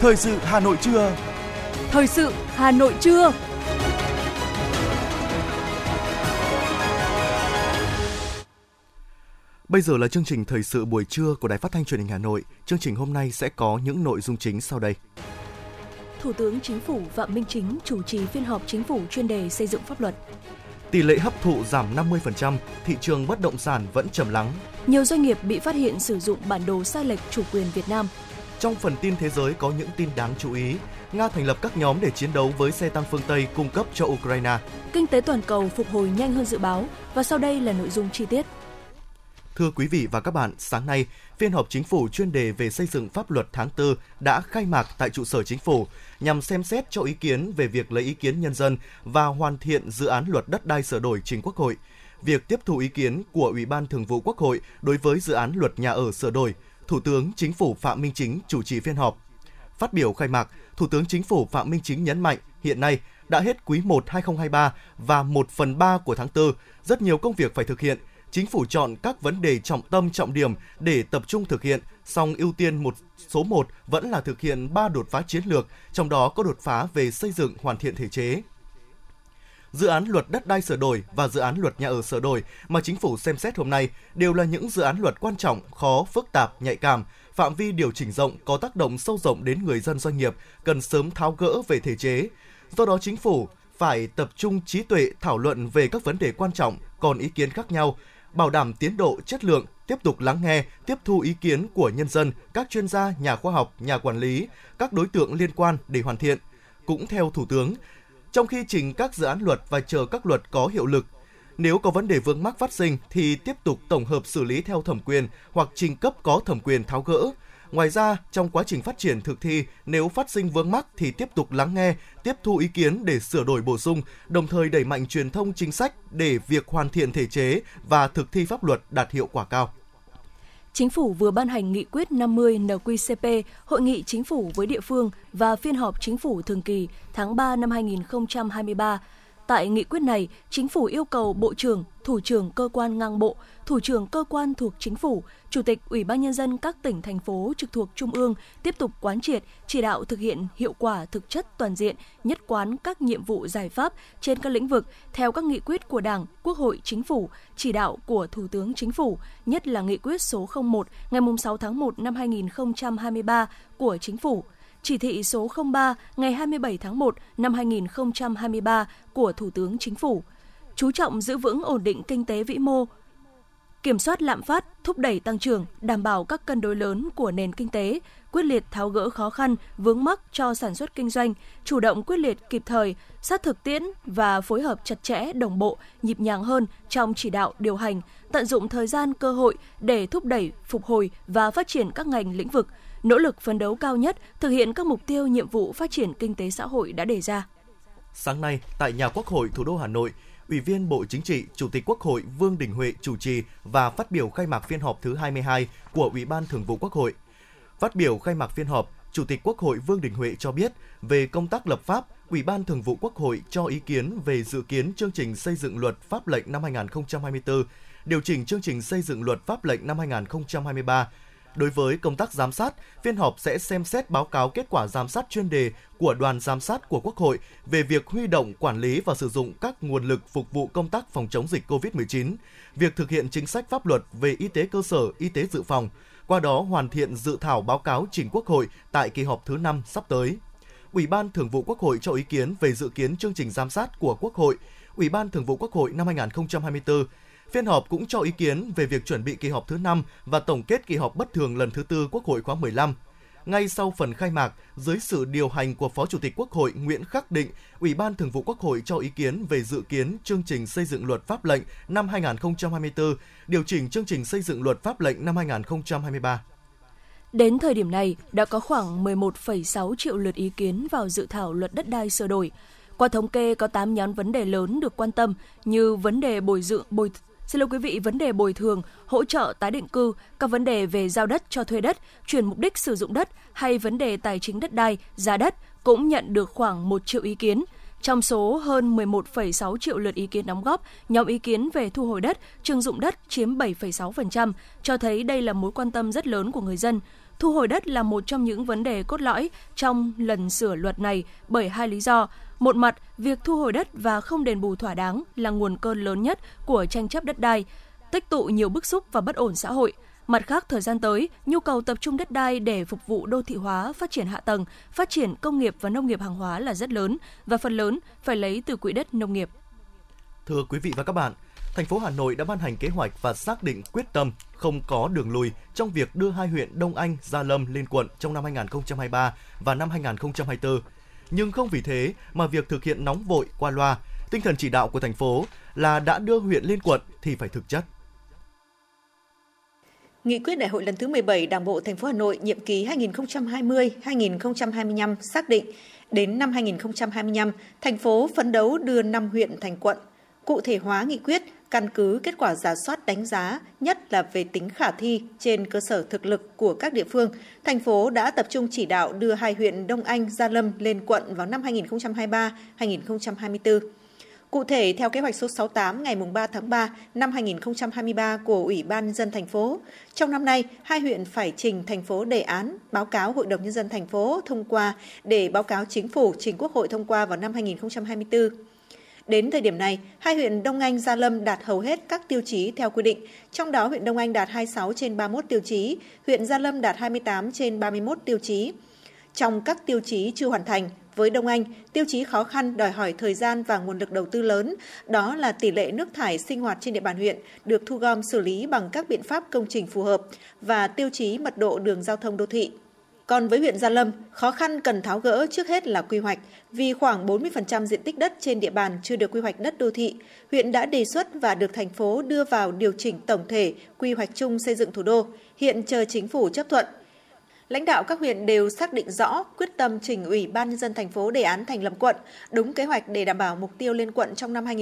Thời sự Hà Nội trưa. Thời sự Hà Nội trưa. Bây giờ là chương trình thời sự buổi trưa của Đài Phát thanh Truyền hình Hà Nội. Chương trình hôm nay sẽ có những nội dung chính sau đây. Thủ tướng Chính phủ Phạm Minh Chính chủ trì phiên họp Chính phủ chuyên đề xây dựng pháp luật. Tỷ lệ hấp thụ giảm 50%, thị trường bất động sản vẫn trầm lắng. Nhiều doanh nghiệp bị phát hiện sử dụng bản đồ sai lệch chủ quyền Việt Nam. Trong phần tin thế giới có những tin đáng chú ý. Nga thành lập các nhóm để chiến đấu với xe tăng phương Tây cung cấp cho Ukraine. Kinh tế toàn cầu phục hồi nhanh hơn dự báo. Và sau đây là nội dung chi tiết. Thưa quý vị và các bạn, sáng nay, phiên họp Chính phủ chuyên đề về xây dựng pháp luật tháng 4 đã khai mạc tại trụ sở Chính phủ nhằm xem xét cho ý kiến về việc lấy ý kiến nhân dân và hoàn thiện dự án luật đất đai sửa đổi trình Quốc hội. Việc tiếp thu ý kiến của Ủy ban Thường vụ Quốc hội đối với dự án luật nhà ở sửa đổi, Thủ tướng Chính phủ Phạm Minh Chính chủ trì phiên họp. Phát biểu khai mạc, Thủ tướng Chính phủ Phạm Minh Chính nhấn mạnh hiện nay đã hết quý 1 2023 và 1/3 của tháng 4, rất nhiều công việc phải thực hiện. Chính phủ chọn các vấn đề trọng tâm trọng điểm để tập trung thực hiện, song ưu tiên số 1 vẫn là thực hiện 3 đột phá chiến lược, trong đó có đột phá về xây dựng hoàn thiện thể chế. Dự án luật đất đai sửa đổi và dự án luật nhà ở sửa đổi mà Chính phủ xem xét hôm nay đều là những dự án luật quan trọng, khó, phức tạp, nhạy cảm, phạm vi điều chỉnh rộng, có tác động sâu rộng đến người dân doanh nghiệp, cần sớm tháo gỡ về thể chế. Do đó Chính phủ phải tập trung trí tuệ thảo luận về các vấn đề quan trọng, còn ý kiến khác nhau, bảo đảm tiến độ, chất lượng, tiếp tục lắng nghe, tiếp thu ý kiến của nhân dân, các chuyên gia, nhà khoa học, nhà quản lý, các đối tượng liên quan để hoàn thiện. Cũng theo Thủ tướng, trong khi trình các dự án luật và chờ các luật có hiệu lực, nếu có vấn đề vướng mắc phát sinh thì tiếp tục tổng hợp xử lý theo thẩm quyền hoặc trình cấp có thẩm quyền tháo gỡ. Ngoài ra, trong quá trình phát triển thực thi, nếu phát sinh vướng mắc thì tiếp tục lắng nghe, tiếp thu ý kiến để sửa đổi bổ sung, đồng thời đẩy mạnh truyền thông chính sách để việc hoàn thiện thể chế và thực thi pháp luật đạt hiệu quả cao. Chính phủ vừa ban hành nghị quyết 50 NQ-CP, Hội nghị Chính phủ với địa phương và phiên họp Chính phủ thường kỳ tháng 3 năm 2023. Tại nghị quyết này, Chính phủ yêu cầu Bộ trưởng, Thủ trưởng cơ quan ngang bộ, Thủ trưởng cơ quan thuộc Chính phủ, Chủ tịch Ủy ban Nhân dân các tỉnh, thành phố trực thuộc Trung ương tiếp tục quán triệt, chỉ đạo thực hiện hiệu quả thực chất toàn diện, nhất quán các nhiệm vụ giải pháp trên các lĩnh vực theo các nghị quyết của Đảng, Quốc hội, Chính phủ, chỉ đạo của Thủ tướng Chính phủ, nhất là nghị quyết số 01 ngày 6 tháng 1 năm 2023 của Chính phủ, chỉ thị số 03 ngày 27 tháng 1 năm 2023 của Thủ tướng Chính phủ, chú trọng giữ vững ổn định kinh tế vĩ mô, kiểm soát lạm phát, thúc đẩy tăng trưởng, đảm bảo các cân đối lớn của nền kinh tế, quyết liệt tháo gỡ khó khăn, vướng mắc cho sản xuất kinh doanh, chủ động quyết liệt kịp thời, sát thực tiễn và phối hợp chặt chẽ, đồng bộ, nhịp nhàng hơn trong chỉ đạo điều hành, tận dụng thời gian cơ hội để thúc đẩy, phục hồi và phát triển các ngành lĩnh vực, nỗ lực phấn đấu cao nhất thực hiện các mục tiêu nhiệm vụ phát triển kinh tế xã hội đã đề ra. Sáng nay, tại nhà Quốc hội thủ đô Hà Nội, Ủy viên Bộ Chính trị, Chủ tịch Quốc hội Vương Đình Huệ chủ trì và phát biểu khai mạc phiên họp thứ 22 của Ủy ban Thường vụ Quốc hội. Phát biểu khai mạc phiên họp, Chủ tịch Quốc hội Vương Đình Huệ cho biết về công tác lập pháp, Ủy ban Thường vụ Quốc hội cho ý kiến về dự kiến chương trình xây dựng luật pháp lệnh năm 2024, điều chỉnh chương trình xây dựng luật pháp lệnh năm 2023. Đối với công tác giám sát, phiên họp sẽ xem xét báo cáo kết quả giám sát chuyên đề của đoàn giám sát của Quốc hội về việc huy động, quản lý và sử dụng các nguồn lực phục vụ công tác phòng chống dịch COVID-19, việc thực hiện chính sách pháp luật về y tế cơ sở, y tế dự phòng, qua đó hoàn thiện dự thảo báo cáo trình Quốc hội tại kỳ họp thứ 5 sắp tới. Ủy ban Thường vụ Quốc hội cho ý kiến về dự kiến chương trình giám sát của Quốc hội, Ủy ban Thường vụ Quốc hội năm 2024. Phiên họp cũng cho ý kiến về việc chuẩn bị kỳ họp thứ 5 và tổng kết kỳ họp bất thường lần thứ 4 Quốc hội khóa 15. Ngay sau phần khai mạc, dưới sự điều hành của Phó Chủ tịch Quốc hội Nguyễn Khắc Định, Ủy ban Thường vụ Quốc hội cho ý kiến về dự kiến chương trình xây dựng luật pháp lệnh năm 2024, điều chỉnh chương trình xây dựng luật pháp lệnh năm 2023. Đến thời điểm này, đã có khoảng 11,6 triệu lượt ý kiến vào dự thảo luật đất đai sửa đổi. Qua thống kê, có 8 nhóm vấn đề lớn được quan tâm như vấn đề vấn đề bồi thường, hỗ trợ tái định cư, các vấn đề về giao đất cho thuê đất, chuyển mục đích sử dụng đất hay vấn đề tài chính đất đai, giá đất cũng nhận được khoảng 1 triệu ý kiến. Trong số hơn 11,6 triệu lượt ý kiến đóng góp, nhóm ý kiến về thu hồi đất, trưng dụng đất chiếm 7,6%, cho thấy đây là mối quan tâm rất lớn của người dân. Thu hồi đất là một trong những vấn đề cốt lõi trong lần sửa luật này bởi hai lý do. Một mặt, việc thu hồi đất và không đền bù thỏa đáng là nguồn cơn lớn nhất của tranh chấp đất đai, tích tụ nhiều bức xúc và bất ổn xã hội. Mặt khác, thời gian tới, nhu cầu tập trung đất đai để phục vụ đô thị hóa, phát triển hạ tầng, phát triển công nghiệp và nông nghiệp hàng hóa là rất lớn và phần lớn phải lấy từ quỹ đất nông nghiệp. Thưa quý vị và các bạn, thành phố Hà Nội đã ban hành kế hoạch và xác định quyết tâm không có đường lùi trong việc đưa hai huyện Đông Anh, Gia Lâm lên quận trong năm 2023 và năm 2024. Nhưng không vì thế mà việc thực hiện nóng vội qua loa, tinh thần chỉ đạo của thành phố là đã đưa huyện lên quận thì phải thực chất. Nghị quyết Đại hội lần thứ 17 Đảng bộ thành phố Hà Nội nhiệm kỳ 2020-2025 xác định đến năm 2025, thành phố phấn đấu đưa 5 huyện thành quận. Cụ thể hóa nghị quyết căn cứ kết quả rà soát đánh giá, nhất là về tính khả thi trên cơ sở thực lực của các địa phương, thành phố đã tập trung chỉ đạo đưa hai huyện Đông Anh, Gia Lâm lên quận vào năm 2023-2024. Cụ thể, theo kế hoạch số 68 ngày 3 tháng 3 năm 2023 của Ủy ban Nhân dân thành phố, trong năm nay, hai huyện phải trình thành phố đề án, báo cáo Hội đồng Nhân dân thành phố thông qua để báo cáo Chính phủ trình Quốc hội thông qua vào năm 2024. Đến thời điểm này, hai huyện Đông Anh, Gia Lâm đạt hầu hết các tiêu chí theo quy định, trong đó huyện Đông Anh đạt 26 trên 31 tiêu chí, huyện Gia Lâm đạt 28 trên 31 tiêu chí. Trong các tiêu chí chưa hoàn thành, với Đông Anh, tiêu chí khó khăn đòi hỏi thời gian và nguồn lực đầu tư lớn, đó là tỷ lệ nước thải sinh hoạt trên địa bàn huyện được thu gom xử lý bằng các biện pháp công trình phù hợp và tiêu chí mật độ đường giao thông đô thị. Còn với huyện Gia Lâm, khó khăn cần tháo gỡ trước hết là quy hoạch, vì khoảng 40% diện tích đất trên địa bàn chưa được quy hoạch đất đô thị. Huyện đã đề xuất và được thành phố đưa vào điều chỉnh tổng thể quy hoạch chung xây dựng thủ đô, hiện chờ chính phủ chấp thuận. Lãnh đạo các huyện đều xác định rõ quyết tâm trình Ủy ban Nhân dân thành phố đề án thành lập quận, đúng kế hoạch để đảm bảo mục tiêu lên quận trong năm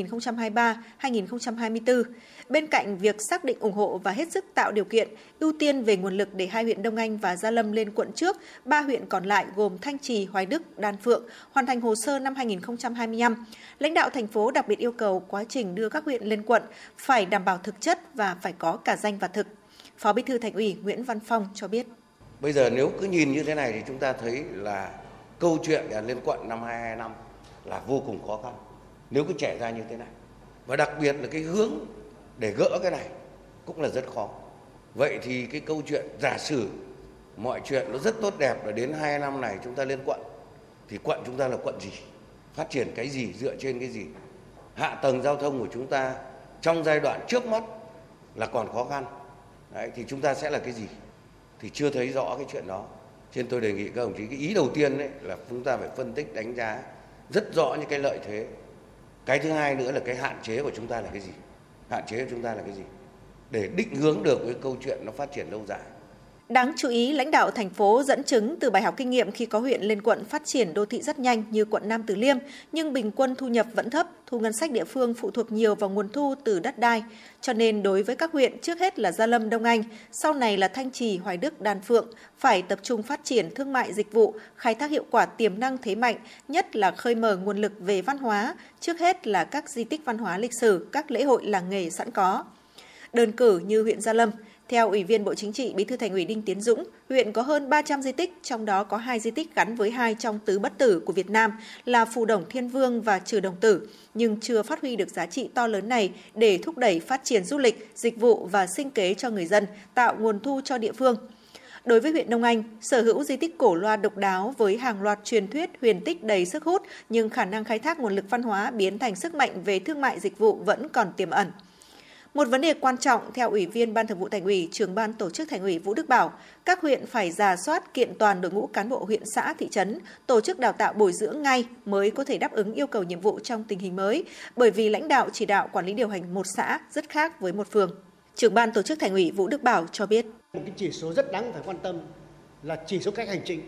2023-2024. Bên cạnh việc xác định ủng hộ và hết sức tạo điều kiện, ưu tiên về nguồn lực để hai huyện Đông Anh và Gia Lâm lên quận trước, 3 huyện còn lại gồm Thanh Trì, Hoài Đức, Đan Phượng hoàn thành hồ sơ năm 2025. Lãnh đạo thành phố đặc biệt yêu cầu quá trình đưa các huyện lên quận phải đảm bảo thực chất và phải có cả danh và thực. Phó Bí thư Thành ủy Nguyễn Văn Phong cho biết. Bây giờ nếu cứ nhìn như thế này thì chúng ta thấy là câu chuyện lên quận năm 2025 là vô cùng khó khăn nếu cứ trẻ ra như thế này. Và đặc biệt là cái hướng để gỡ cái này cũng là rất khó. Vậy thì cái câu chuyện giả sử mọi chuyện nó rất tốt đẹp là đến 2 năm này chúng ta lên quận, thì quận chúng ta là quận gì? Phát triển cái gì? Dựa trên cái gì? Hạ tầng giao thông của chúng ta trong giai đoạn trước mắt là còn khó khăn. Đấy, thì chúng ta sẽ là cái gì? Thì chưa thấy rõ cái chuyện đó. Cho nên tôi đề nghị các đồng chí, cái ý đầu tiên đấy là chúng ta phải phân tích đánh giá rất rõ những cái lợi thế. Cái thứ hai nữa là cái hạn chế của chúng ta là cái gì? Hạn chế của chúng ta là cái gì? Để định hướng được cái câu chuyện nó phát triển lâu dài. Đáng chú ý, lãnh đạo thành phố dẫn chứng từ bài học kinh nghiệm khi có huyện lên quận phát triển đô thị rất nhanh như quận Nam Từ Liêm, nhưng bình quân thu nhập vẫn thấp, thu ngân sách địa phương phụ thuộc nhiều vào nguồn thu từ đất đai. Cho nên đối với các huyện, trước hết là Gia Lâm, Đông Anh, sau này là Thanh Trì, Hoài Đức, Đan Phượng, phải tập trung phát triển thương mại dịch vụ, khai thác hiệu quả tiềm năng thế mạnh, nhất là khơi mở nguồn lực về văn hóa, trước hết là các di tích văn hóa lịch sử, các lễ hội làng nghề sẵn có. Đơn cử như huyện Gia Lâm, theo Ủy viên Bộ Chính trị, Bí thư Thành ủy Đinh Tiến Dũng, huyện có hơn 300 di tích, trong đó có 2 di tích gắn với 2 trong tứ bất tử của Việt Nam là Phù Đổng Thiên Vương và Trừ Đồng Tử, nhưng chưa phát huy được giá trị to lớn này để thúc đẩy phát triển du lịch, dịch vụ và sinh kế cho người dân, tạo nguồn thu cho địa phương. Đối với huyện Đông Anh, sở hữu di tích cổ loa độc đáo với hàng loạt truyền thuyết huyền tích đầy sức hút, nhưng khả năng khai thác nguồn lực văn hóa biến thành sức mạnh về thương mại dịch vụ vẫn còn tiềm ẩn. Một vấn đề quan trọng, theo Ủy viên Ban Thường vụ Thành ủy, Trưởng ban Tổ chức Thành ủy Vũ Đức Bảo, các huyện phải rà soát kiện toàn đội ngũ cán bộ huyện xã, thị trấn, tổ chức đào tạo bồi dưỡng ngay mới có thể đáp ứng yêu cầu nhiệm vụ trong tình hình mới, bởi vì lãnh đạo chỉ đạo quản lý điều hành một xã rất khác với một phường. Trưởng ban Tổ chức Thành ủy Vũ Đức Bảo cho biết. Một cái chỉ số rất đáng phải quan tâm là chỉ số cách hành chính.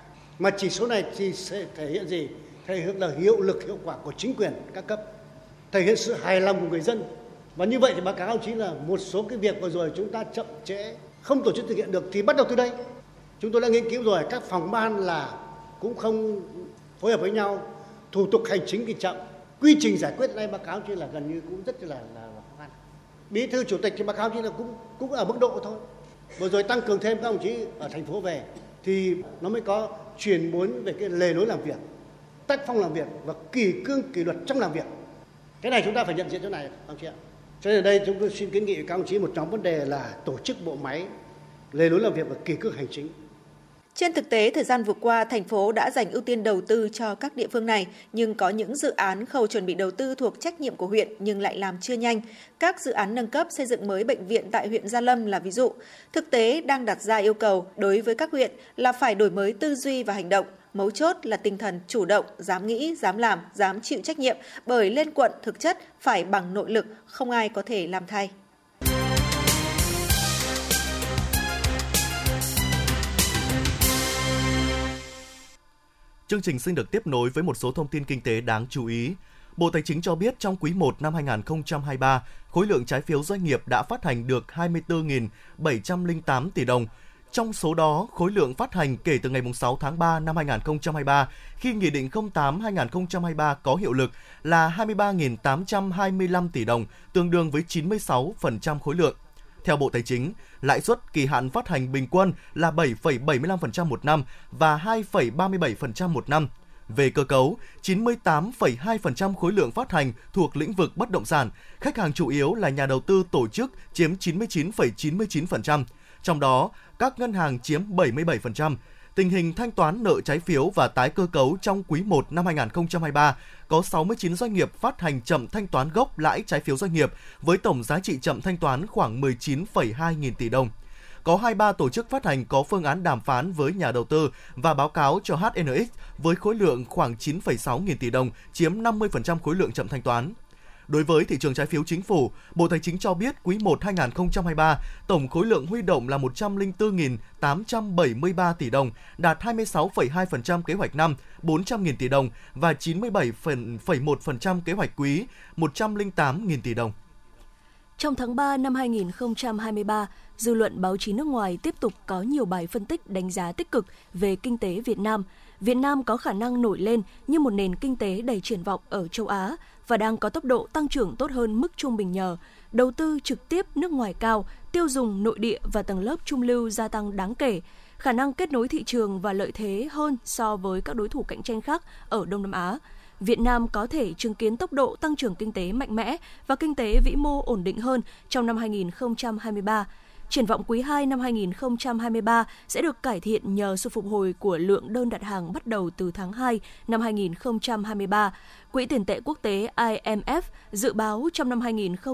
Mà chỉ số này thì sẽ thể hiện gì? Thể hiện là hiệu lực, hiệu quả của chính quyền các cấp, thể hiện sự hài lòng của người dân. Và như vậy thì báo cáo ông chí là một số cái việc vừa rồi chúng ta chậm trễ, không tổ chức thực hiện được thì bắt đầu từ đây. Chúng tôi đã nghiên cứu rồi, các phòng ban là cũng không phối hợp với nhau, thủ tục hành chính thì chậm, quy trình giải quyết đây báo cáo ông chí là gần như cũng rất là khó khăn. Bí thư chủ tịch thì báo cáo ông chí là cũng ở mức độ thôi. Vừa rồi tăng cường thêm các đồng chí ở thành phố về thì nó mới có truyền muốn về cái lề lối làm việc, tác phong làm việc và kỷ cương kỷ luật trong làm việc. Cái này chúng ta phải nhận diện chỗ này, các ông chị ạ. Cho nên ở đây chúng tôi xin kiến nghị các ông chí một nhóm vấn đề là tổ chức bộ máy, lề lối làm việc và kỷ cương hành chính. Trên thực tế, thời gian vừa qua, thành phố đã dành ưu tiên đầu tư cho các địa phương này, nhưng có những dự án khâu chuẩn bị đầu tư thuộc trách nhiệm của huyện nhưng lại làm chưa nhanh. Các dự án nâng cấp xây dựng mới bệnh viện tại huyện Gia Lâm là ví dụ. Thực tế đang đặt ra yêu cầu đối với các huyện là phải đổi mới tư duy và hành động. Mấu chốt là tinh thần chủ động, dám nghĩ, dám làm, dám chịu trách nhiệm, bởi lên quận thực chất phải bằng nội lực, không ai có thể làm thay. Chương trình xin được tiếp nối với một số thông tin kinh tế đáng chú ý. Bộ Tài chính cho biết trong quý 1 năm 2023, khối lượng trái phiếu doanh nghiệp đã phát hành được 24.708 tỷ đồng. Trong số đó, khối lượng phát hành kể từ ngày 6 tháng 3 năm 2023, khi Nghị định 08/2023 có hiệu lực là 23.825 tỷ đồng, tương đương với 96% khối lượng. Theo Bộ Tài chính, lãi suất kỳ hạn phát hành bình quân là 7,75% một năm và 2,37% một năm. Về cơ cấu, 98,2% khối lượng phát hành thuộc lĩnh vực bất động sản, khách hàng chủ yếu là nhà đầu tư tổ chức chiếm 99,99%, trong đó các ngân hàng chiếm 77%. Tình hình thanh toán nợ trái phiếu và tái cơ cấu trong quý 1 năm 2023 có 69 doanh nghiệp phát hành chậm thanh toán gốc lãi trái phiếu doanh nghiệp với tổng giá trị chậm thanh toán khoảng 19,2 nghìn tỷ đồng. Có 23 tổ chức phát hành có phương án đàm phán với nhà đầu tư và báo cáo cho HNX với khối lượng khoảng 9,6 nghìn tỷ đồng, chiếm 50% khối lượng chậm thanh toán. Đối với thị trường trái phiếu chính phủ, Bộ Tài chính cho biết quý 1 2023, tổng khối lượng huy động là 104.873 tỷ đồng, đạt 26,2% kế hoạch năm 400.000 tỷ đồng và 97,1% kế hoạch quý 108.000 tỷ đồng. Trong tháng 3 năm 2023, dư luận báo chí nước ngoài tiếp tục có nhiều bài phân tích đánh giá tích cực về kinh tế Việt Nam. Việt Nam có khả năng nổi lên như một nền kinh tế đầy triển vọng ở châu Á và đang có tốc độ tăng trưởng tốt hơn mức trung bình nhờ đầu tư trực tiếp nước ngoài cao, tiêu dùng nội địa và tầng lớp trung lưu gia tăng đáng kể, khả năng kết nối thị trường và lợi thế hơn so với các đối thủ cạnh tranh khác ở Đông Nam Á. Việt Nam có thể chứng kiến tốc độ tăng trưởng kinh tế mạnh mẽ và kinh tế vĩ mô ổn định hơn trong năm 2023. Triển vọng quý 2 năm 2023 sẽ được cải thiện nhờ sự phục hồi của lượng đơn đặt hàng bắt đầu từ tháng 2 năm 2023. Quỹ tiền tệ quốc tế IMF dự báo trong năm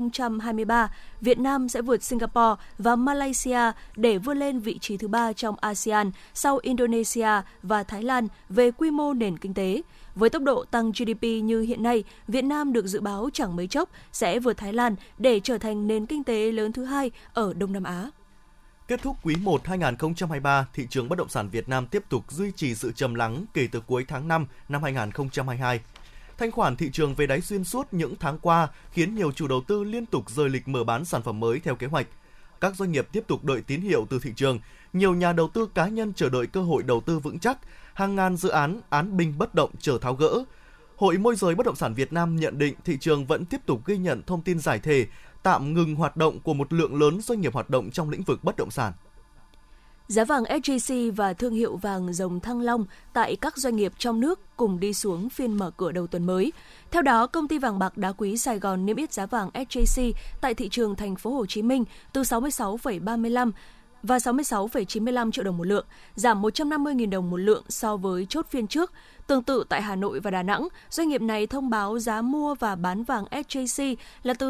2023, Việt Nam sẽ vượt Singapore và Malaysia để vươn lên vị trí thứ 3 trong ASEAN sau Indonesia và Thái Lan về quy mô nền kinh tế. Với tốc độ tăng GDP như hiện nay, Việt Nam được dự báo chẳng mấy chốc sẽ vượt Thái Lan để trở thành nền kinh tế lớn thứ 2 ở Đông Nam Á. Kết thúc quý 1 2023, thị trường bất động sản Việt Nam tiếp tục duy trì sự trầm lắng kể từ cuối tháng 5 năm 2022. Thanh khoản thị trường về đáy xuyên suốt những tháng qua khiến nhiều chủ đầu tư liên tục rời lịch mở bán sản phẩm mới theo kế hoạch. Các doanh nghiệp tiếp tục đợi tín hiệu từ thị trường, nhiều nhà đầu tư cá nhân chờ đợi cơ hội đầu tư vững chắc, hàng ngàn dự án án binh bất động chờ tháo gỡ. Hội môi giới bất động sản Việt Nam nhận định thị trường vẫn tiếp tục ghi nhận thông tin giải thể, tạm ngừng hoạt động của một lượng lớn doanh nghiệp hoạt động trong lĩnh vực bất động sản. Giá vàng SJC và thương hiệu vàng dòng Thăng Long tại các doanh nghiệp trong nước cùng đi xuống phiên mở cửa đầu tuần mới. Theo đó, công ty vàng bạc đá quý Sài Gòn niêm yết giá vàng SJC tại thị trường thành phố Hồ Chí Minh từ 66,35 và 66,95 triệu đồng một lượng, giảm 150.000 đồng một lượng so với chốt phiên trước. Tương tự tại Hà Nội và Đà Nẵng, doanh nghiệp này thông báo giá mua và bán vàng SJC là từ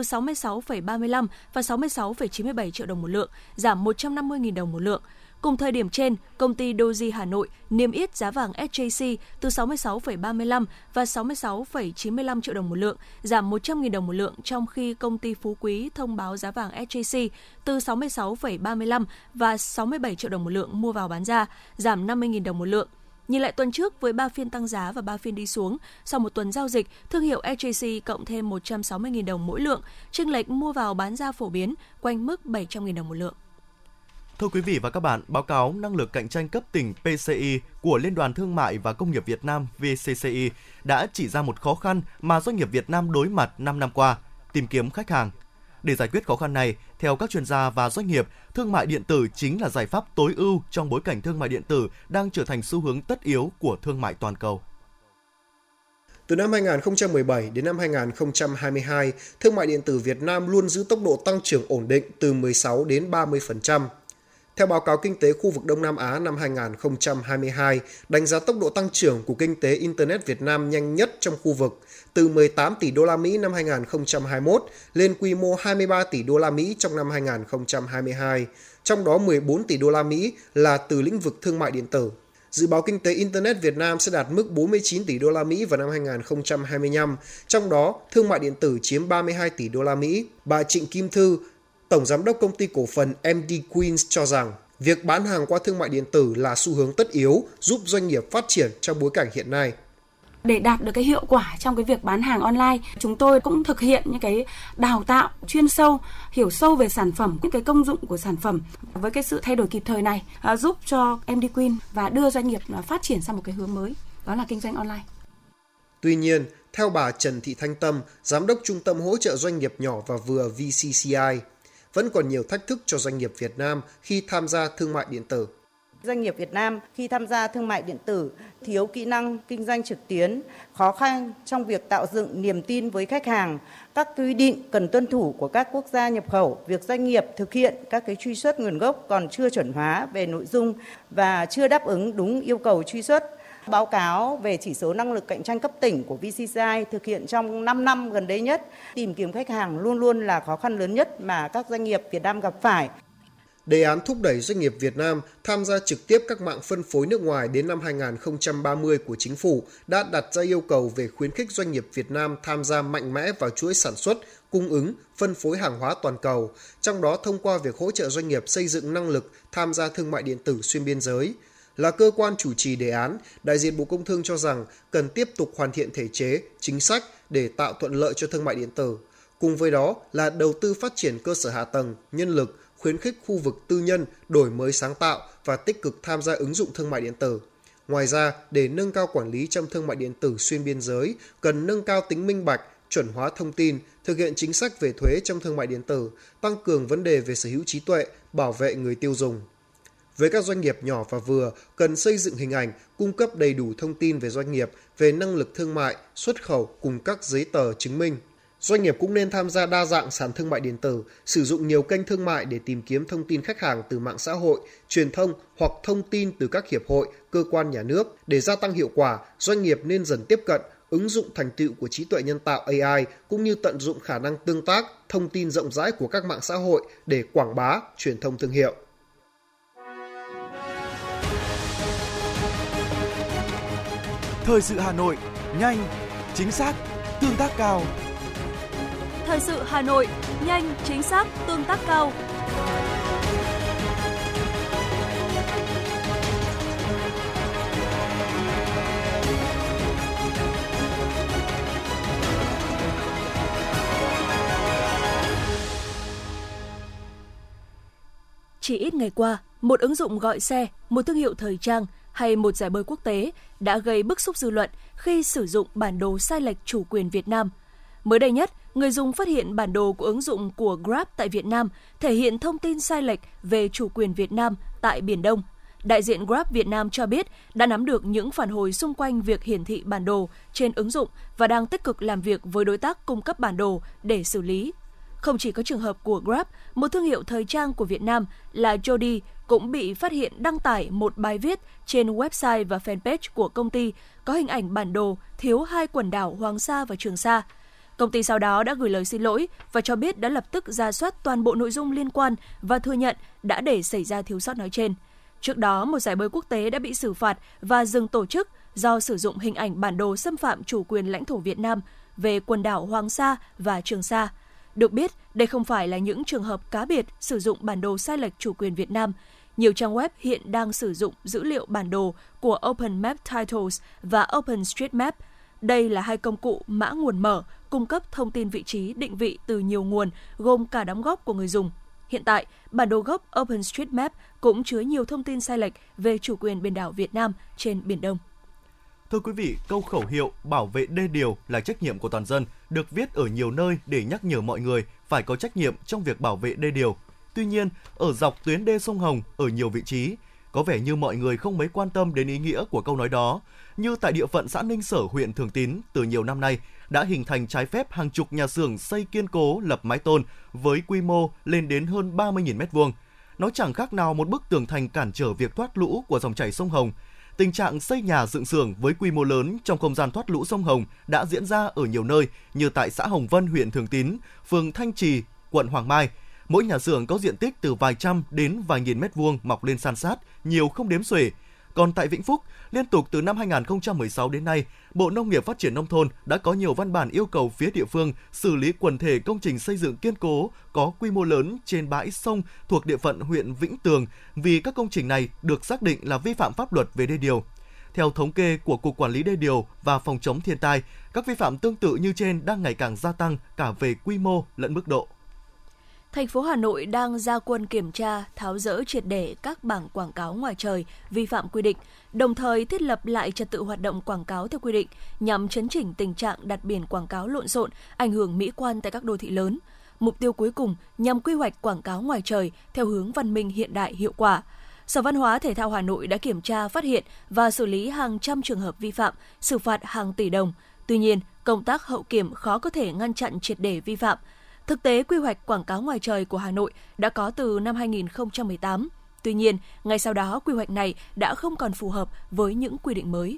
66,35 và 66,97 triệu đồng một lượng, giảm 150.000 đồng một lượng. Cùng thời điểm trên, công ty Doji Hà Nội niêm yết giá vàng SJC từ 66,35 và 66,95 triệu đồng một lượng, giảm 100.000 đồng một lượng, trong khi công ty Phú Quý thông báo giá vàng SJC từ 66,35 và 67 triệu đồng một lượng mua vào bán ra, giảm 50.000 đồng một lượng. Nhìn lại tuần trước với 3 phiên tăng giá và 3 phiên đi xuống, sau một tuần giao dịch, thương hiệu SJC cộng thêm 160.000 đồng mỗi lượng, chênh lệch mua vào bán ra phổ biến quanh mức 700.000 đồng một lượng. Thưa quý vị và các bạn, báo cáo năng lực cạnh tranh cấp tỉnh PCI của Liên đoàn Thương mại và Công nghiệp Việt Nam VCCI đã chỉ ra một khó khăn mà doanh nghiệp Việt Nam đối mặt 5 năm qua, tìm kiếm khách hàng. Để giải quyết khó khăn này, theo các chuyên gia và doanh nghiệp, thương mại điện tử chính là giải pháp tối ưu trong bối cảnh thương mại điện tử đang trở thành xu hướng tất yếu của thương mại toàn cầu. Từ năm 2017 đến năm 2022, thương mại điện tử Việt Nam luôn giữ tốc độ tăng trưởng ổn định từ 16 đến 30%. Theo báo cáo kinh tế khu vực Đông Nam Á năm 2022, đánh giá tốc độ tăng trưởng của kinh tế Internet Việt Nam nhanh nhất trong khu vực, từ 18 tỷ đô la Mỹ năm 2021 lên quy mô 23 tỷ đô la Mỹ trong năm 2022, trong đó 14 tỷ đô la Mỹ là từ lĩnh vực thương mại điện tử. Dự báo kinh tế Internet Việt Nam sẽ đạt mức 49 tỷ đô la Mỹ vào năm 2025, trong đó thương mại điện tử chiếm 32 tỷ đô la Mỹ. Bà Trịnh Kim Thư, Tổng Giám đốc Công ty Cổ phần MD Queens cho rằng, việc bán hàng qua thương mại điện tử là xu hướng tất yếu giúp doanh nghiệp phát triển trong bối cảnh hiện nay. Để đạt được cái hiệu quả trong cái việc bán hàng online, chúng tôi cũng thực hiện những cái đào tạo chuyên sâu, hiểu sâu về sản phẩm, những cái công dụng của sản phẩm. Với cái sự thay đổi kịp thời này giúp cho MD Queen và đưa doanh nghiệp phát triển sang một cái hướng mới, đó là kinh doanh online. Tuy nhiên, theo bà Trần Thị Thanh Tâm, Giám đốc Trung tâm Hỗ trợ Doanh nghiệp nhỏ và vừa VCCI, vẫn còn nhiều thách thức cho doanh nghiệp Việt Nam khi tham gia thương mại điện tử. Doanh nghiệp Việt Nam khi tham gia thương mại điện tử thiếu kỹ năng kinh doanh trực tuyến, khó khăn trong việc tạo dựng niềm tin với khách hàng, các quy định cần tuân thủ của các quốc gia nhập khẩu, việc doanh nghiệp thực hiện các cái truy xuất nguồn gốc còn chưa chuẩn hóa về nội dung và chưa đáp ứng đúng yêu cầu truy xuất. Báo cáo về chỉ số năng lực cạnh tranh cấp tỉnh của VCCI thực hiện trong 5 năm gần đây nhất, tìm kiếm khách hàng luôn luôn là khó khăn lớn nhất mà các doanh nghiệp Việt Nam gặp phải. Đề án thúc đẩy doanh nghiệp Việt Nam tham gia trực tiếp các mạng phân phối nước ngoài đến năm 2030 của Chính phủ đã đặt ra yêu cầu về khuyến khích doanh nghiệp Việt Nam tham gia mạnh mẽ vào chuỗi sản xuất, cung ứng, phân phối hàng hóa toàn cầu, trong đó thông qua việc hỗ trợ doanh nghiệp xây dựng năng lực tham gia thương mại điện tử xuyên biên giới. Là cơ quan chủ trì đề án, đại diện Bộ Công Thương cho rằng cần tiếp tục hoàn thiện thể chế, chính sách để tạo thuận lợi cho thương mại điện tử. Cùng với đó là đầu tư phát triển cơ sở hạ tầng, nhân lực, khuyến khích khu vực tư nhân đổi mới sáng tạo và tích cực tham gia ứng dụng thương mại điện tử. Ngoài ra, để nâng cao quản lý trong thương mại điện tử xuyên biên giới, cần nâng cao tính minh bạch, chuẩn hóa thông tin, thực hiện chính sách về thuế trong thương mại điện tử, tăng cường vấn đề về sở hữu trí tuệ, bảo vệ người tiêu dùng. Với các doanh nghiệp nhỏ và vừa, cần xây dựng hình ảnh, cung cấp đầy đủ thông tin về doanh nghiệp, về năng lực thương mại, xuất khẩu cùng các giấy tờ chứng minh. Doanh nghiệp cũng nên tham gia đa dạng sàn thương mại điện tử, sử dụng nhiều kênh thương mại để tìm kiếm thông tin khách hàng từ mạng xã hội, truyền thông hoặc thông tin từ các hiệp hội, cơ quan nhà nước. Để gia tăng hiệu quả, doanh nghiệp nên dần tiếp cận, ứng dụng thành tựu của trí tuệ nhân tạo AI cũng như tận dụng khả năng tương tác, thông tin rộng rãi của các mạng xã hội để quảng bá, truyền thông thương hiệu. Thời sự Hà Nội, nhanh, chính xác, tương tác cao. Thời sự Hà Nội, nhanh, chính xác, tương tác cao. Chỉ ít ngày qua, một ứng dụng gọi xe, một thương hiệu thời trang hay một giải bơi quốc tế đã gây bức xúc dư luận khi sử dụng bản đồ sai lệch chủ quyền Việt Nam. Mới đây nhất, người dùng phát hiện bản đồ của ứng dụng của Grab tại Việt Nam thể hiện thông tin sai lệch về chủ quyền Việt Nam tại Biển Đông. Đại diện Grab Việt Nam cho biết đã nắm được những phản hồi xung quanh việc hiển thị bản đồ trên ứng dụng và đang tích cực làm việc với đối tác cung cấp bản đồ để xử lý. Không chỉ có trường hợp của Grab, một thương hiệu thời trang của Việt Nam là Jody cũng bị phát hiện đăng tải một bài viết trên website và fanpage của công ty có hình ảnh bản đồ thiếu hai quần đảo Hoàng Sa và Trường Sa. Công ty sau đó đã gửi lời xin lỗi và cho biết đã lập tức rà soát toàn bộ nội dung liên quan và thừa nhận đã để xảy ra thiếu sót nói trên. Trước đó, một giải bơi quốc tế đã bị xử phạt và dừng tổ chức do sử dụng hình ảnh bản đồ xâm phạm chủ quyền lãnh thổ Việt Nam về quần đảo Hoàng Sa và Trường Sa. Được biết, đây không phải là những trường hợp cá biệt sử dụng bản đồ sai lệch chủ quyền Việt Nam. Nhiều trang web hiện đang sử dụng dữ liệu bản đồ của OpenMap Titles và OpenStreetMap. Đây là hai công cụ mã nguồn mở, cung cấp thông tin vị trí định vị từ nhiều nguồn, gồm cả đóng góp của người dùng. Hiện tại, bản đồ gốc OpenStreetMap cũng chứa nhiều thông tin sai lệch về chủ quyền biển đảo Việt Nam trên Biển Đông. Thưa quý vị, câu khẩu hiệu bảo vệ đê điều là trách nhiệm của toàn dân được viết ở nhiều nơi để nhắc nhở mọi người phải có trách nhiệm trong việc bảo vệ đê điều. Tuy nhiên, ở dọc tuyến đê sông Hồng ở nhiều vị trí, có vẻ như mọi người không mấy quan tâm đến ý nghĩa của câu nói đó. Như tại địa phận xã Ninh Sở, huyện Thường Tín, từ nhiều năm nay đã hình thành trái phép hàng chục nhà xưởng xây kiên cố lập mái tôn với quy mô lên đến hơn 30.000 m². Nó chẳng khác nào một bức tường thành cản trở việc thoát lũ của dòng chảy sông Hồng. Tình trạng xây nhà dựng xưởng với quy mô lớn trong không gian thoát lũ sông Hồng đã diễn ra ở nhiều nơi như tại xã Hồng Vân, huyện Thường Tín, phường Thanh Trì, quận Hoàng Mai. Mỗi nhà xưởng có diện tích từ vài trăm đến vài nghìn mét vuông mọc lên san sát, nhiều không đếm xuể. Còn tại Vĩnh Phúc, liên tục từ năm 2016 đến nay, Bộ Nông nghiệp Phát triển Nông thôn đã có nhiều văn bản yêu cầu phía địa phương xử lý quần thể công trình xây dựng kiên cố có quy mô lớn trên bãi sông thuộc địa phận huyện Vĩnh Tường vì các công trình này được xác định là vi phạm pháp luật về đê điều. Theo thống kê của Cục Quản lý Đê điều và Phòng chống thiên tai, các vi phạm tương tự như trên đang ngày càng gia tăng cả về quy mô lẫn mức độ. Thành phố Hà Nội đang ra quân kiểm tra, tháo dỡ triệt để các bảng quảng cáo ngoài trời vi phạm quy định, đồng thời thiết lập lại trật tự hoạt động quảng cáo theo quy định nhằm chấn chỉnh tình trạng đặt biển quảng cáo lộn xộn, ảnh hưởng mỹ quan tại các đô thị lớn. Mục tiêu cuối cùng nhằm quy hoạch quảng cáo ngoài trời theo hướng văn minh hiện đại hiệu quả. Sở Văn hóa Thể thao Hà Nội đã kiểm tra, phát hiện và xử lý hàng trăm trường hợp vi phạm, xử phạt hàng tỷ đồng. Tuy nhiên, công tác hậu kiểm khó có thể ngăn chặn triệt để vi phạm. Thực tế, quy hoạch quảng cáo ngoài trời của Hà Nội đã có từ năm 2018. Tuy nhiên, ngay sau đó, quy hoạch này đã không còn phù hợp với những quy định mới.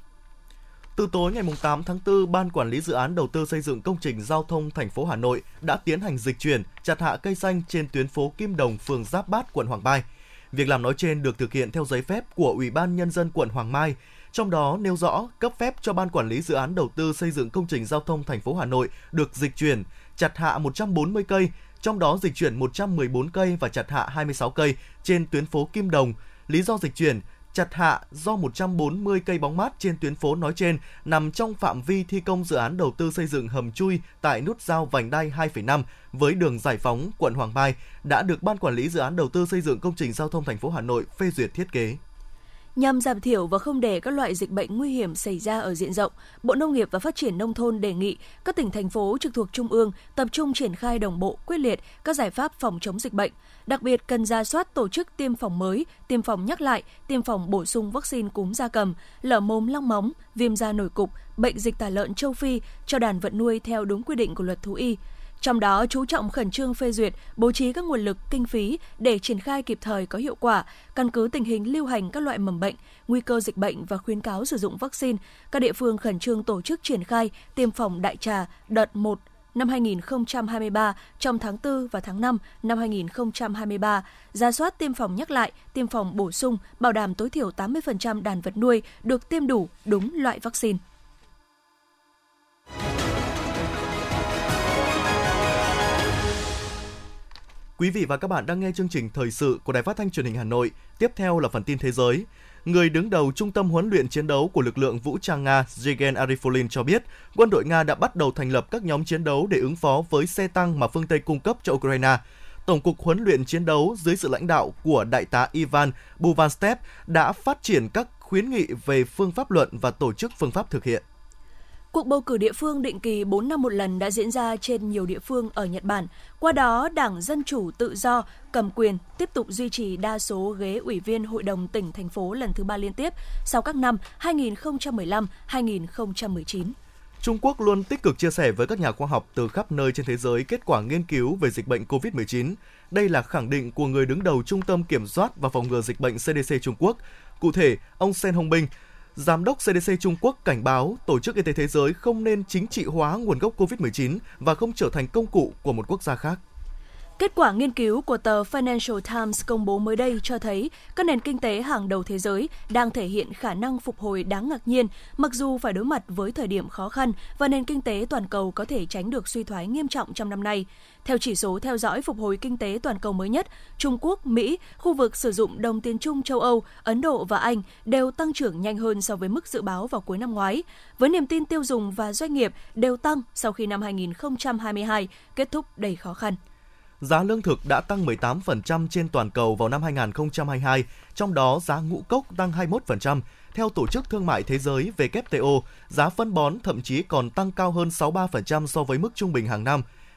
Từ tối ngày 8 tháng 4, Ban Quản lý Dự án Đầu tư xây dựng công trình giao thông thành phố Hà Nội đã tiến hành dịch chuyển, chặt hạ cây xanh trên tuyến phố Kim Đồng, phường Giáp Bát, quận Hoàng Mai. Việc làm nói trên được thực hiện theo giấy phép của Ủy ban Nhân dân quận Hoàng Mai. Trong đó nêu rõ cấp phép cho Ban Quản lý Dự án Đầu tư xây dựng công trình giao thông thành phố Hà Nội được dịch chuyển, chặt hạ 140 cây, trong đó dịch chuyển 114 cây và chặt hạ 26 cây trên tuyến phố Kim Đồng. Lý do dịch chuyển, chặt hạ do 140 cây bóng mát trên tuyến phố nói trên nằm trong phạm vi thi công dự án đầu tư xây dựng hầm chui tại nút giao vành đai 2,5 với đường Giải Phóng, quận Hoàng Mai đã được Ban Quản lý Dự án Đầu tư xây dựng công trình giao thông thành phố Hà Nội phê duyệt thiết kế. Nhằm giảm thiểu và không để các loại dịch bệnh nguy hiểm xảy ra ở diện rộng, Bộ Nông nghiệp và Phát triển Nông thôn đề nghị các tỉnh, thành phố trực thuộc Trung ương tập trung triển khai đồng bộ, quyết liệt các giải pháp phòng chống dịch bệnh. Đặc biệt cần rà soát tổ chức tiêm phòng mới, tiêm phòng nhắc lại, tiêm phòng bổ sung vaccine cúm gia cầm, lở mồm long móng, viêm da nổi cục, bệnh dịch tả lợn châu Phi cho đàn vật nuôi theo đúng quy định của Luật Thú y. Trong đó, chú trọng khẩn trương phê duyệt, bố trí các nguồn lực, kinh phí để triển khai kịp thời có hiệu quả, căn cứ tình hình lưu hành các loại mầm bệnh, nguy cơ dịch bệnh và khuyến cáo sử dụng vaccine. Các địa phương khẩn trương tổ chức triển khai tiêm phòng đại trà đợt 1 năm 2023 trong tháng 4 và tháng 5 năm 2023, rà soát tiêm phòng nhắc lại, tiêm phòng bổ sung, bảo đảm tối thiểu 80% đàn vật nuôi được tiêm đủ đúng loại vaccine. Quý vị và các bạn đang nghe chương trình Thời sự của Đài Phát thanh Truyền hình Hà Nội. Tiếp theo là phần tin thế giới. Người đứng đầu Trung tâm huấn luyện chiến đấu của lực lượng vũ trang Nga, Yevgeny Arifolin cho biết, quân đội Nga đã bắt đầu thành lập các nhóm chiến đấu để ứng phó với xe tăng mà phương Tây cung cấp cho Ukraine. Tổng cục huấn luyện chiến đấu dưới sự lãnh đạo của Đại tá Ivan Buvanstev đã phát triển các khuyến nghị về phương pháp luận và tổ chức phương pháp thực hiện. Cuộc bầu cử địa phương định kỳ 4 năm một lần đã diễn ra trên nhiều địa phương ở Nhật Bản. Qua đó, Đảng Dân Chủ Tự do cầm quyền tiếp tục duy trì đa số ghế ủy viên Hội đồng tỉnh, thành phố lần thứ 3 liên tiếp sau các năm 2015-2019. Trung Quốc luôn tích cực chia sẻ với các nhà khoa học từ khắp nơi trên thế giới kết quả nghiên cứu về dịch bệnh COVID-19. Đây là khẳng định của người đứng đầu Trung tâm Kiểm soát và Phòng ngừa Dịch bệnh CDC Trung Quốc. Cụ thể, ông Sen Hongping, Giám đốc CDC Trung Quốc cảnh báo Tổ chức Y tế Thế giới không nên chính trị hóa nguồn gốc COVID-19 và không trở thành công cụ của một quốc gia khác. Kết quả nghiên cứu của tờ Financial Times công bố mới đây cho thấy các nền kinh tế hàng đầu thế giới đang thể hiện khả năng phục hồi đáng ngạc nhiên, mặc dù phải đối mặt với thời điểm khó khăn và nền kinh tế toàn cầu có thể tránh được suy thoái nghiêm trọng trong năm nay. Theo chỉ số theo dõi phục hồi kinh tế toàn cầu mới nhất, Trung Quốc, Mỹ, khu vực sử dụng đồng tiền chung châu Âu, Ấn Độ và Anh đều tăng trưởng nhanh hơn so với mức dự báo vào cuối năm ngoái, với niềm tin tiêu dùng và doanh nghiệp đều tăng sau khi năm 2022 kết thúc đầy khó khăn. Giá lương thực đã tăng 18% trên toàn cầu vào năm 2022, trong đó giá ngũ cốc tăng 21%. Theo Tổ chức Thương mại Thế giới WTO, giá phân bón thậm chí còn tăng cao hơn 63% so với mức trung bình hàng năm.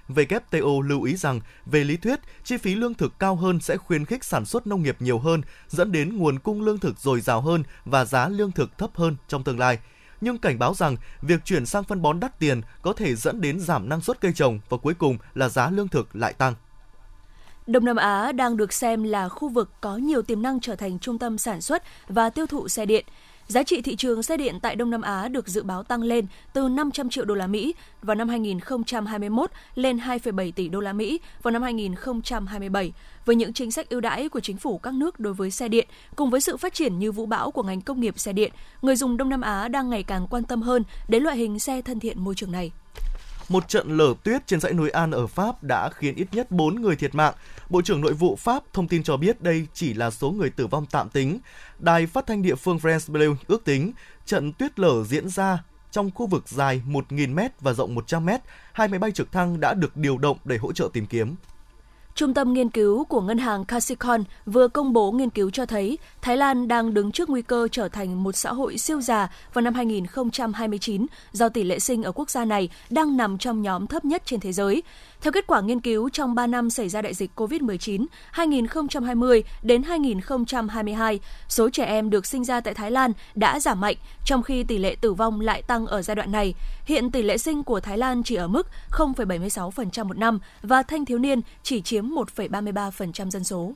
WTO lưu ý rằng, về lý thuyết, chi phí lương thực cao hơn sẽ khuyến khích sản xuất nông nghiệp nhiều hơn, dẫn đến nguồn cung lương thực dồi dào hơn và giá lương thực thấp hơn trong tương lai. Nhưng cảnh báo rằng, việc chuyển sang phân bón đắt tiền có thể dẫn đến giảm năng suất cây trồng và cuối cùng là giá lương thực lại tăng. Đông Nam Á đang được xem là khu vực có nhiều tiềm năng trở thành trung tâm sản xuất và tiêu thụ xe điện. Giá trị thị trường xe điện tại Đông Nam Á được dự báo tăng lên từ 500 triệu đô la Mỹ vào năm 2021 lên 2,7 tỷ đô la Mỹ vào năm 2027. Với những chính sách ưu đãi của chính phủ các nước đối với xe điện, cùng với sự phát triển như vũ bão của ngành công nghiệp xe điện, người dùng Đông Nam Á đang ngày càng quan tâm hơn đến loại hình xe thân thiện môi trường này. Một trận lở tuyết trên dãy núi An ở Pháp đã khiến ít nhất 4 người thiệt mạng. Bộ trưởng Nội vụ Pháp thông tin cho biết đây chỉ là số người tử vong tạm tính. Đài phát thanh địa phương France Bleu ước tính trận tuyết lở diễn ra trong khu vực dài 1.000m và rộng 100m. 2 máy bay trực thăng đã được điều động để hỗ trợ tìm kiếm. Trung tâm nghiên cứu của ngân hàng Kasikorn vừa công bố nghiên cứu cho thấy Thái Lan đang đứng trước nguy cơ trở thành một xã hội siêu già vào năm 2029 do tỷ lệ sinh ở quốc gia này đang nằm trong nhóm thấp nhất trên thế giới. Theo kết quả nghiên cứu, trong 3 năm xảy ra đại dịch COVID-19, 2020 đến 2022, số trẻ em được sinh ra tại Thái Lan đã giảm mạnh, trong khi tỷ lệ tử vong lại tăng ở giai đoạn này. Hiện tỷ lệ sinh của Thái Lan chỉ ở mức 0,76% một năm và thanh thiếu niên chỉ chiếm 1,33% dân số.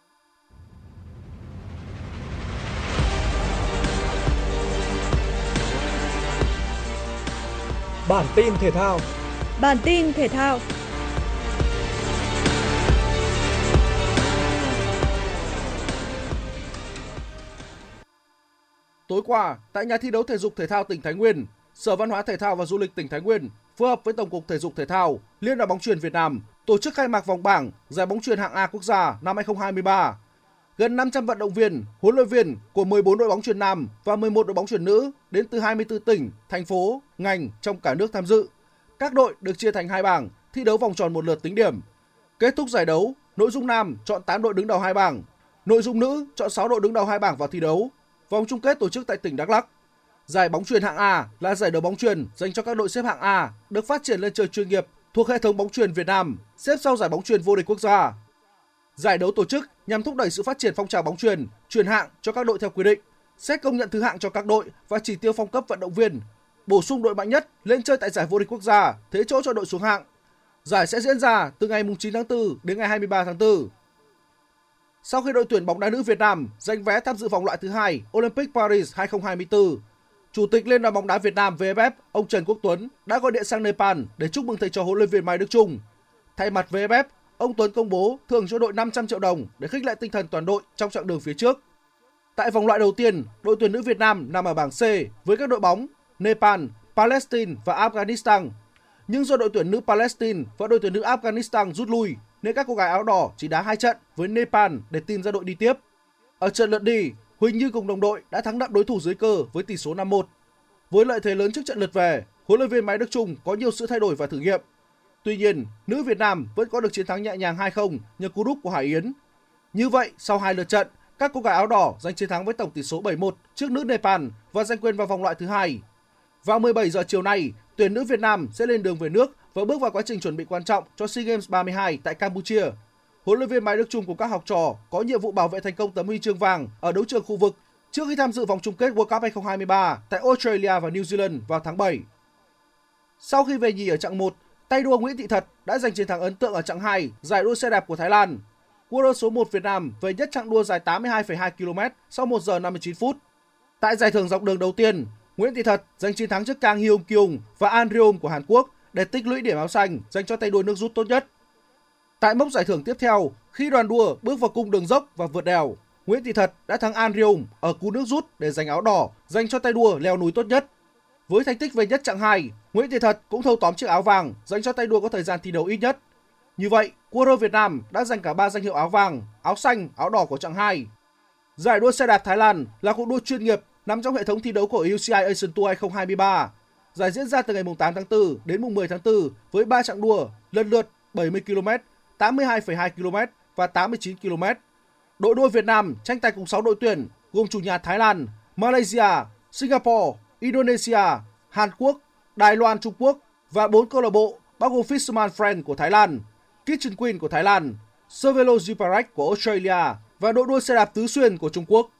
Bản tin thể thao. Tối qua, tại nhà thi đấu thể dục thể thao tỉnh Thái Nguyên, Sở Văn hóa Thể thao và Du lịch tỉnh Thái Nguyên phối hợp với Tổng cục Thể dục Thể thao, Liên đoàn bóng chuyền Việt Nam tổ chức khai mạc vòng bảng giải bóng chuyền hạng A quốc gia năm 2023. Gần 500 vận động viên, huấn luyện viên của 14 đội bóng chuyền nam và 11 đội bóng chuyền nữ đến từ 24 tỉnh, thành phố, ngành trong cả nước tham dự. Các đội được chia thành 2 bảng, thi đấu vòng tròn một lượt tính điểm. Kết thúc giải đấu, nội dung nam chọn 8 đội đứng đầu 2 bảng, nội dung nữ chọn 6 đội đứng đầu 2 bảng vào thi đấu. Vòng chung kết tổ chức tại tỉnh Đắk Lắk. Giải bóng chuyền hạng A là giải đấu bóng chuyền dành cho các đội xếp hạng A, được phát triển lên chơi chuyên nghiệp thuộc hệ thống bóng chuyền Việt Nam, xếp sau giải bóng chuyền vô địch quốc gia. Giải đấu tổ chức nhằm thúc đẩy sự phát triển phong trào bóng chuyền, chuyển hạng cho các đội theo quy định, xét công nhận thứ hạng cho các đội và chỉ tiêu phong cấp vận động viên, bổ sung đội mạnh nhất lên chơi tại giải vô địch quốc gia, thế chỗ cho đội xuống hạng. Giải sẽ diễn ra từ ngày 9 tháng 4 đến ngày 23 tháng 4. Sau khi đội tuyển bóng đá nữ Việt Nam giành vé tham dự vòng loại thứ 2 Olympic Paris 2024, Chủ tịch Liên đoàn bóng đá Việt Nam VFF, ông Trần Quốc Tuấn đã gọi điện sang Nepal để chúc mừng thầy trò huấn luyện viên Mai Đức Chung. Thay mặt VFF, ông Tuấn công bố thưởng cho đội 500 triệu đồng để khích lệ tinh thần toàn đội trong chặng đường phía trước. Tại vòng loại đầu tiên, đội tuyển nữ Việt Nam nằm ở bảng C với các đội bóng Nepal, Palestine và Afghanistan. Nhưng do đội tuyển nữ Palestine và đội tuyển nữ Afghanistan rút lui, nên các cô gái áo đỏ chỉ đá 2 trận với Nepal để tìm ra đội đi tiếp. Ở trận lượt đi, Huỳnh Như cùng đồng đội đã thắng đậm đối thủ dưới cơ với tỷ số 5-1. Với lợi thế lớn trước trận lượt về, huấn luyện viên Mai Đức Chung có nhiều sự thay đổi và thử nghiệm. Tuy nhiên, nữ Việt Nam vẫn có được chiến thắng nhẹ nhàng 2-0 nhờ cú đúp của Hải Yến. Như vậy, sau 2 lượt trận, các cô gái áo đỏ giành chiến thắng với tổng tỷ số 7-1 trước nữ Nepal và giành quyền vào vòng loại thứ 2. Vào 17 giờ chiều nay, tuyển nữ Việt Nam sẽ lên đường về nước và bước vào quá trình chuẩn bị quan trọng cho SEA Games 32 tại Campuchia. Huấn luyện viên Mai Đức Chung cùng các học trò có nhiệm vụ bảo vệ thành công tấm huy chương vàng ở đấu trường khu vực trước khi tham dự vòng chung kết World Cup 2023 tại Australia và New Zealand vào tháng 7. Sau khi về nhì ở chặng 1, tay đua Nguyễn Thị Thật đã giành chiến thắng ấn tượng ở chặng 2 giải đua xe đạp của Thái Lan. Cua đua số 1 Việt Nam về nhất chặng đua dài 82,2 km sau 1 giờ 59 phút. Tại giải thưởng dọc đường đầu tiên, Nguyễn Thị Thật giành chiến thắng trước Kang Hyun Kyung và An Ryeom của Hàn Quốc để tích lũy điểm áo xanh dành cho tay đua nước rút tốt nhất. Tại mốc giải thưởng tiếp theo, khi đoàn đua bước vào cung đường dốc và vượt đèo, Nguyễn Thị Thật đã thắng An Ryeom ở cú nước rút để giành áo đỏ dành cho tay đua leo núi tốt nhất. Với thành tích về nhất chặng 2, Nguyễn Thị Thật cũng thâu tóm chiếc áo vàng dành cho tay đua có thời gian thi đấu ít nhất. Như vậy, cua đua Việt Nam đã giành cả 3 danh hiệu áo vàng, áo xanh, áo đỏ của chặng 2. Giải đua xe đạp Thái Lan là cuộc đua chuyên nghiệp nằm trong hệ thống thi đấu của UCI Asian Tour 2023. Giải diễn ra từ ngày 8 tháng 4 đến 10 tháng 4 với 3 chặng đua lần lượt 70 km, 82,2 km và 89 km. Đội đua Việt Nam tranh tài cùng 6 đội tuyển gồm chủ nhà Thái Lan, Malaysia, Singapore, Indonesia, Hàn Quốc, Đài Loan Trung Quốc và 4 câu lạc bộ bao gồm Fisherman Friend của Thái Lan, Kitchen Queen của Thái Lan, Cervelo Giparek của Australia và đội đua xe đạp tứ xuyên của Trung Quốc.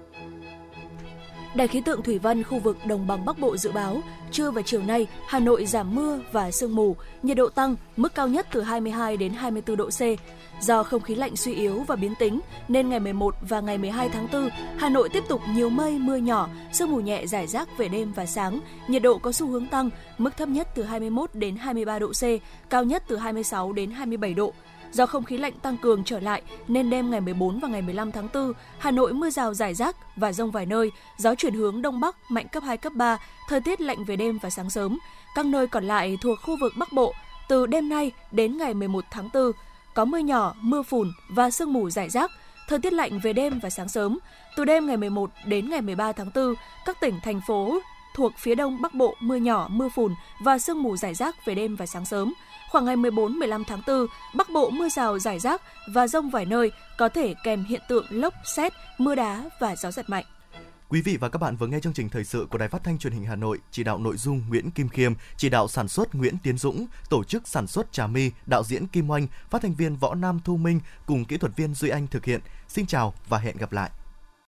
Đài khí tượng thủy văn khu vực Đồng bằng Bắc Bộ dự báo, trưa và chiều nay, Hà Nội giảm mưa và sương mù, nhiệt độ tăng, mức cao nhất từ 22 đến 24 độ C. Do không khí lạnh suy yếu và biến tính, nên ngày 11 và ngày 12 tháng 4, Hà Nội tiếp tục nhiều mây, mưa nhỏ, sương mù nhẹ rải rác về đêm và sáng, nhiệt độ có xu hướng tăng, mức thấp nhất từ 21 đến 23 độ C, cao nhất từ 26 đến 27 độ. Do không khí lạnh tăng cường trở lại nên đêm ngày 14 và ngày 15 tháng 4, Hà Nội mưa rào rải rác và dông vài nơi, gió chuyển hướng đông bắc mạnh cấp 2, cấp 3, thời tiết lạnh về đêm và sáng sớm. Các nơi còn lại thuộc khu vực Bắc Bộ, từ đêm nay đến ngày 11 tháng 4, có mưa nhỏ, mưa phùn và sương mù rải rác, thời tiết lạnh về đêm và sáng sớm. Từ đêm ngày 11 đến ngày 13 tháng 4, các tỉnh, thành phố thuộc phía đông Bắc Bộ mưa nhỏ, mưa phùn và sương mù rải rác về đêm và sáng sớm. Khoảng ngày 14-15 tháng 4, Bắc Bộ mưa rào rải rác và dông vài nơi, có thể kèm hiện tượng lốc, sét, mưa đá và gió giật mạnh. Quý vị và các bạn vừa nghe chương trình thời sự của Đài Phát thanh Truyền hình Hà Nội, chỉ đạo nội dung Nguyễn Kim Khiêm, chỉ đạo sản xuất Nguyễn Tiến Dũng, tổ chức sản xuất Trà My, đạo diễn Kim Oanh, phát thanh viên Võ Nam Thu Minh cùng kỹ thuật viên Duy Anh thực hiện. Xin chào và hẹn gặp lại.